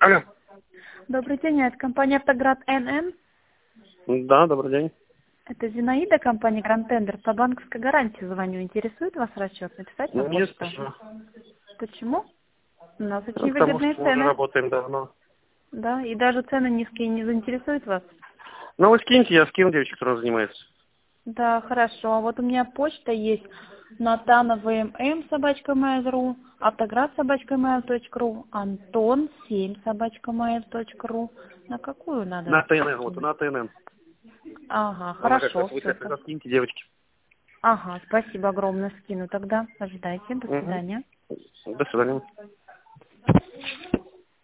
Алло. Добрый день, это компания «Автоград НН». Да, добрый день. Это Зинаида, компания «Гранд Тендер». По банковской гарантии звоню. Интересует вас расчет? Написать на Нет, почту? спасибо. Почему? У нас очень Потому выгодные что мы уже цены. работаем давно. Да, и даже цены низкие не заинтересуют вас? Ну, вы скиньте, я скину девочек, которая занимается. Да, хорошо. Вот у меня почта есть natana.vmm@mail.ru, автоград@mail.ru, Антон7@mail.ru. На какую надо На ТНН, вот скинуть? на ТНН. Ага, Она как хорошо, раз все. высветит, тогда скиньте девочки. Ага, спасибо огромное, скину тогда. Ожидайте, до Угу. свидания. До свидания.